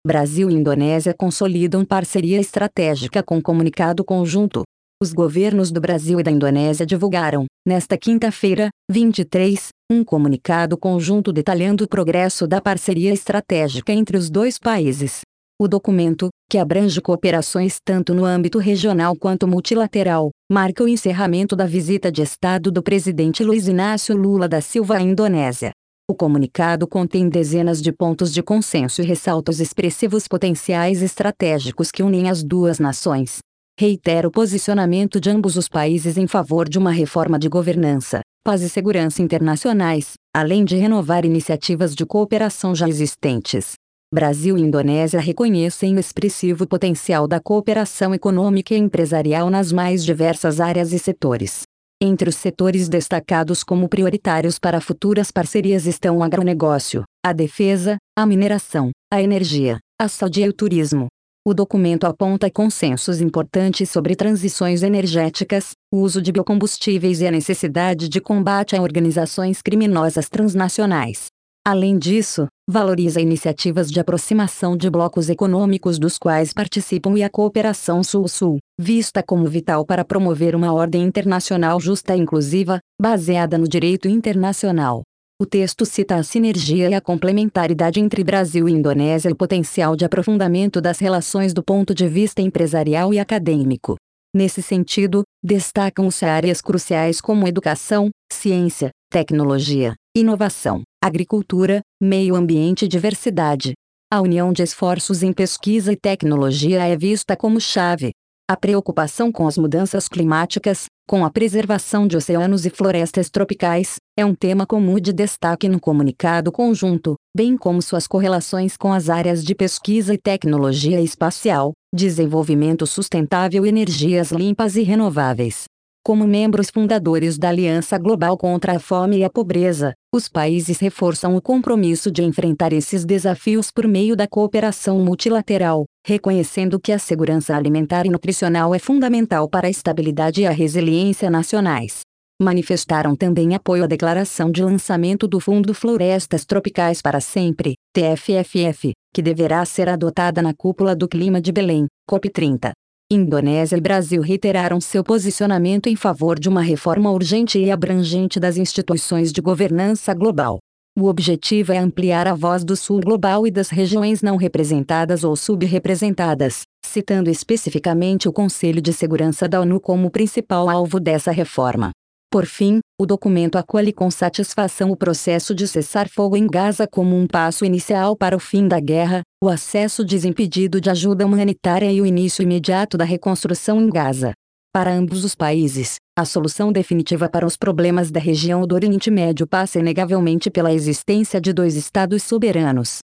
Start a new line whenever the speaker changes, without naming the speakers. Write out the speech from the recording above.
Brasil e Indonésia consolidam parceria estratégica com comunicado conjunto. Os governos do Brasil e da Indonésia divulgaram, nesta quinta-feira, 23, um comunicado conjunto detalhando o progresso da parceria estratégica entre os dois países. O documento, que abrange cooperações tanto no âmbito regional quanto multilateral, marca o encerramento da visita de Estado do presidente Luiz Inácio Lula da Silva à Indonésia. O comunicado contém dezenas de pontos de consenso e ressalta os expressivos potenciais estratégicos que unem as duas nações. Reitera o posicionamento de ambos os países em favor de uma reforma de governança, paz e segurança internacionais, além de renovar iniciativas de cooperação já existentes. Brasil e Indonésia reconhecem o expressivo potencial da cooperação econômica e empresarial nas mais diversas áreas e setores. Entre os setores destacados como prioritários para futuras parcerias estão o agronegócio, a defesa, a mineração, a energia, a saúde e o turismo. O documento aponta consensos importantes sobre transições energéticas, o uso de biocombustíveis e a necessidade de combate a organizações criminosas transnacionais. Além disso, valoriza iniciativas de aproximação de blocos econômicos dos quais participam e a cooperação Sul-Sul, vista como vital para promover uma ordem internacional justa e inclusiva, baseada no direito internacional. O texto cita a sinergia e a complementaridade entre Brasil e Indonésia e o potencial de aprofundamento das relações do ponto de vista empresarial e acadêmico. Nesse sentido, destacam-se áreas cruciais como educação, ciência, tecnologia, inovação, agricultura, meio ambiente e diversidade. A união de esforços em pesquisa e tecnologia é vista como chave. A preocupação com as mudanças climáticas, com a preservação de oceanos e florestas tropicais, é um tema comum de destaque no comunicado conjunto, bem como suas correlações com as áreas de pesquisa e tecnologia espacial, desenvolvimento sustentável e energias limpas e renováveis. Como membros fundadores da Aliança Global contra a Fome e a Pobreza, os países reforçam o compromisso de enfrentar esses desafios por meio da cooperação multilateral, reconhecendo que a segurança alimentar e nutricional é fundamental para a estabilidade e a resiliência nacionais. Manifestaram também apoio à declaração de lançamento do Fundo Florestas Tropicais para Sempre, TFFF, que deverá ser adotada na Cúpula do Clima de Belém, COP30. Indonésia e Brasil reiteraram seu posicionamento em favor de uma reforma urgente e abrangente das instituições de governança global. O objetivo é ampliar a voz do Sul global e das regiões não representadas ou subrepresentadas, citando especificamente o Conselho de Segurança da ONU como principal alvo dessa reforma. Por fim, o documento acolhe com satisfação o processo de cessar-fogo em Gaza como um passo inicial para o fim da guerra, o acesso desimpedido de ajuda humanitária e o início imediato da reconstrução em Gaza. Para ambos os países, a solução definitiva para os problemas da região do Oriente Médio passa inegavelmente pela existência de dois estados soberanos,